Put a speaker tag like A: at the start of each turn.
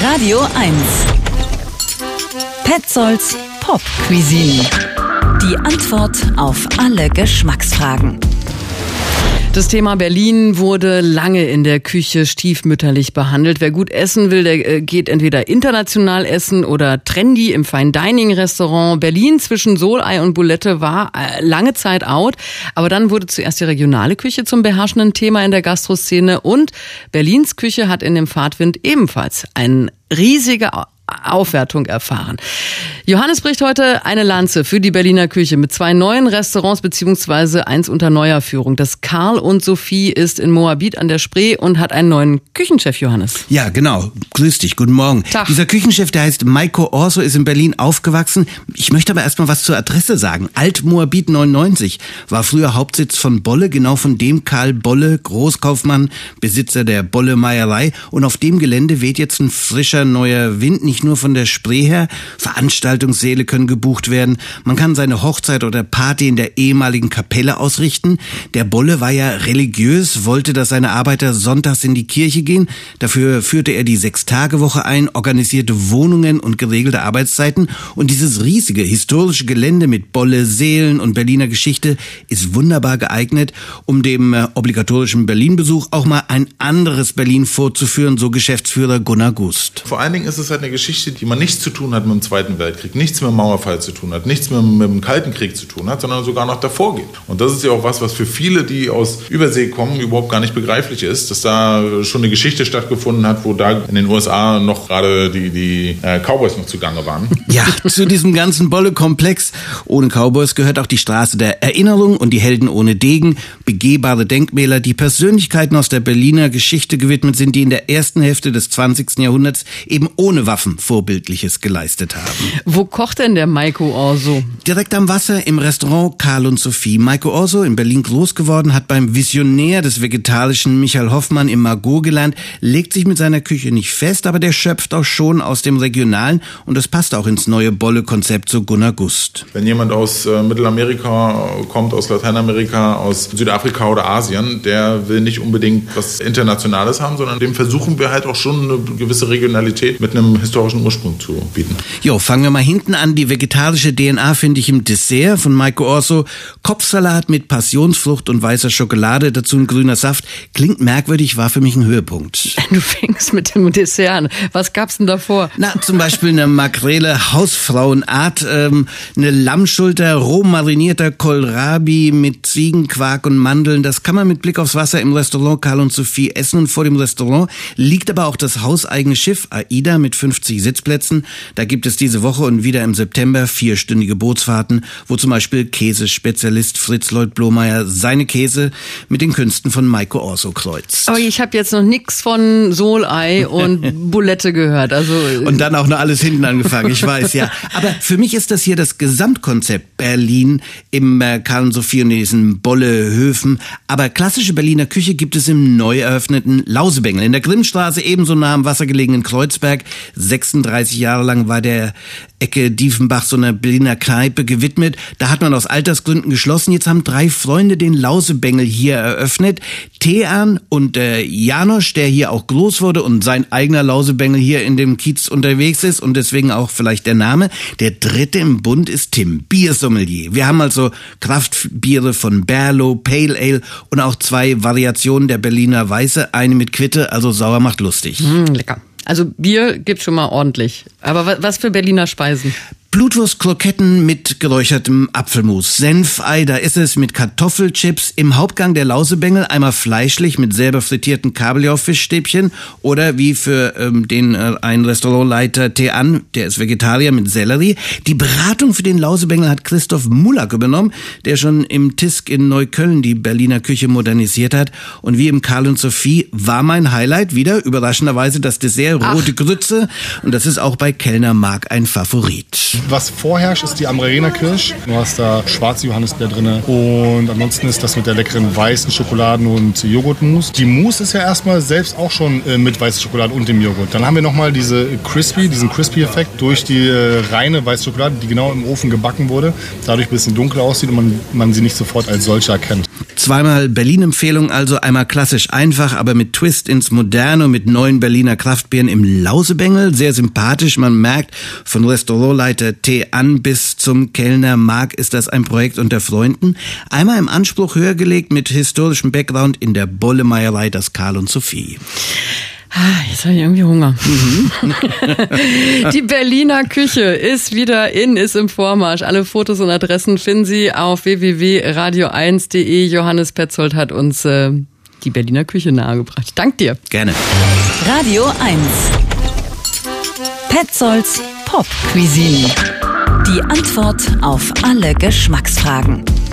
A: Radio 1. Petzolds Pop Cuisine. Die Antwort auf alle Geschmacksfragen.
B: Das Thema Berlin wurde lange in der Küche stiefmütterlich behandelt. Wer gut essen will, der geht entweder international essen oder trendy im Fine-Dining-Restaurant. Berlin zwischen Solei und Bulette war lange Zeit out. Aber dann wurde zuerst die regionale Küche zum beherrschenden Thema in der Gastroszene. Und Berlins Küche hat in dem Fahrtwind ebenfalls eine riesige Aufwertung erfahren. Johannes bricht heute eine Lanze für die Berliner Küche mit 2 neuen Restaurants beziehungsweise eins unter neuer Führung. Das Karl und Sophie ist in Moabit an der Spree und hat einen neuen Küchenchef, Johannes.
C: Ja, genau. Grüß dich, guten Morgen.
B: Tag.
C: Dieser Küchenchef, der heißt Maiko Orso, ist in Berlin aufgewachsen. Ich möchte aber erstmal was zur Adresse sagen. Alt-Moabit 99 war früher Hauptsitz von Bolle, genau von dem Karl Bolle, Großkaufmann, Besitzer der Bolle Meierei. Und auf dem Gelände weht jetzt ein frischer neuer Wind, nicht nur von der Spree her. Veranstaltungssäle können gebucht werden. Man kann seine Hochzeit oder Party in der ehemaligen Kapelle ausrichten. Der Bolle war ja religiös, wollte, dass seine Arbeiter sonntags in die Kirche gehen. Dafür führte er die 6-Tage-Woche ein, organisierte Wohnungen und geregelte Arbeitszeiten. Und dieses riesige historische Gelände mit Bolle, Seelen und Berliner Geschichte ist wunderbar geeignet, um dem obligatorischen Berlin-Besuch auch mal ein anderes Berlin vorzuführen, so Geschäftsführer Gunnar Gust.
D: Vor allen Dingen ist es halt eine Geschichte, die man nichts zu tun hat mit dem Zweiten Weltkrieg, nichts mit dem Mauerfall zu tun hat, nichts mit dem Kalten Krieg zu tun hat, sondern sogar noch davor geht. Und das ist ja auch was für viele, die aus Übersee kommen, überhaupt gar nicht begreiflich ist, dass da schon eine Geschichte stattgefunden hat, wo da in den USA noch gerade die Cowboys noch zugange waren.
C: Ja, zu diesem ganzen Bolle-Komplex ohne Cowboys gehört auch die Straße der Erinnerung und die Helden ohne Degen, begehbare Denkmäler, die Persönlichkeiten aus der Berliner Geschichte gewidmet sind, die in der ersten Hälfte des 20. Jahrhunderts eben ohne Waffen Vorbildliches geleistet haben.
B: Wo kocht denn der Maiko Orso?
C: Direkt am Wasser im Restaurant Karl und Sophie. Maiko Orso, in Berlin groß geworden, hat beim Visionär des vegetarischen Michael Hoffmann im Margot gelernt, legt sich mit seiner Küche nicht fest, aber der schöpft auch schon aus dem Regionalen und das passt auch ins neue Bolle-Konzept zu Gunnar Gust.
D: Wenn jemand aus Mittelamerika kommt, aus Lateinamerika, aus Südafrika oder Asien, der will nicht unbedingt was Internationales haben, sondern dem versuchen wir halt auch schon eine gewisse Regionalität mit einem historischen Ursprung zu bieten.
C: Jo, fangen wir mal hinten an. Die vegetarische DNA finde ich im Dessert von Maiko Orso. Kopfsalat mit Passionsfrucht und weißer Schokolade, dazu ein grüner Saft. Klingt merkwürdig, war für mich ein Höhepunkt.
B: Du fängst mit dem Dessert an. Was gab's denn davor?
C: Na, zum Beispiel eine Makrele Hausfrauenart, eine Lammschulter, roh marinierter Kohlrabi mit Ziegenquark und Mandeln. Das kann man mit Blick aufs Wasser im Restaurant Karl und Sophie essen. Und vor dem Restaurant liegt aber auch das hauseigene Schiff AIDA mit 50 Sitzplätzen. Da gibt es diese Woche und wieder im September 4-stündige Bootsfahrten, wo zum Beispiel Käsespezialist Fritz Lloyd Blomeyer seine Käse mit den Künsten von Maiko Orso kreuzt.
B: Aber ich habe jetzt noch nichts von Solei und Bulette gehört.
C: Und dann auch noch alles hinten angefangen, ich weiß, ja. Aber für mich ist das hier das Gesamtkonzept Berlin im Karl und Sophie und diesen Bolle-Höfen. Aber klassische Berliner Küche gibt es im neu eröffneten Lausebengel in der Grimmstraße, ebenso nah am Wasser gelegenen Kreuzberg. 36 Jahre lang war der Ecke Diefenbach so einer Berliner Kneipe gewidmet. Da hat man aus Altersgründen geschlossen. Jetzt haben 3 Freunde den Lausebengel hier eröffnet. Tean und Janosch, der hier auch groß wurde und sein eigener Lausebengel hier in dem Kiez unterwegs ist und deswegen auch vielleicht der Name. Der dritte im Bund ist Tim, Biersommelier. Wir haben also Kraftbiere von Berlo, Pale Ale und auch 2 Variationen der Berliner Weiße. Eine mit Quitte, also sauer macht lustig.
B: Lecker. Also Bier gibt's schon mal ordentlich. Aber was für Berliner Speisen?
C: Blutwurstkroketten mit geräuchertem Apfelmus, Senfei, da ist es mit Kartoffelchips, im Hauptgang der Lausebengel einmal fleischlich mit selber frittierten Kabeljaufischstäbchen oder wie für ein Restaurantleiter Tean, der ist Vegetarier, mit Sellerie. Die Beratung für den Lausebengel hat Christoph Mullack übernommen, der schon im Tisk in Neukölln die Berliner Küche modernisiert hat. Und wie im Karl und Sophie war mein Highlight wieder überraschenderweise das Dessert Rote Grütze und das ist auch bei Kellner Mark ein Favorit.
E: Was vorherrscht, ist die Amarena Kirsch. Du hast da schwarze Johannisbeer drin. Und ansonsten ist das mit der leckeren weißen Schokoladen- und Joghurtmousse. Die Mousse ist ja erstmal selbst auch schon mit weißer Schokolade und dem Joghurt. Dann haben wir nochmal diesen Crispy-Effekt durch die reine weiße Schokolade, die genau im Ofen gebacken wurde. Dadurch ein bisschen dunkel aussieht und man sie nicht sofort als solche erkennt.
C: Zweimal Berlin-Empfehlung, also einmal klassisch einfach, aber mit Twist ins Moderne, mit neuen Berliner Kraftbieren im Lausebengel. Sehr sympathisch, man merkt, von Restaurantleiter T. an bis zum Kellner Marc ist das ein Projekt unter Freunden. Einmal im Anspruch höher gelegt mit historischem Background in der Bolle-Meierei, das Karl und Sophie.
B: Jetzt habe ich irgendwie Hunger. Die Berliner Küche ist wieder ist im Vormarsch. Alle Fotos und Adressen finden Sie auf www.radio1.de. Johannes Petzold hat uns die Berliner Küche nahegebracht. Dank dir.
C: Gerne.
A: Radio 1. Petzolds Pop Cuisine. Die Antwort auf alle Geschmacksfragen.